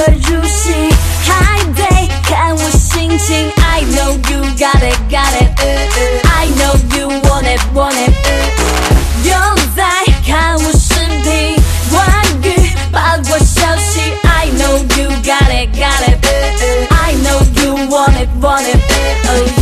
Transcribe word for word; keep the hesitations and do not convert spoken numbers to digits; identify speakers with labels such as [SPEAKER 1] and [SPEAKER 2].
[SPEAKER 1] 入戏，还得看我心情。I know you got it, got it. I know you want it, want it. 又在看我视频，关于八卦消息。I know you got it, got it. I know you want it, want it.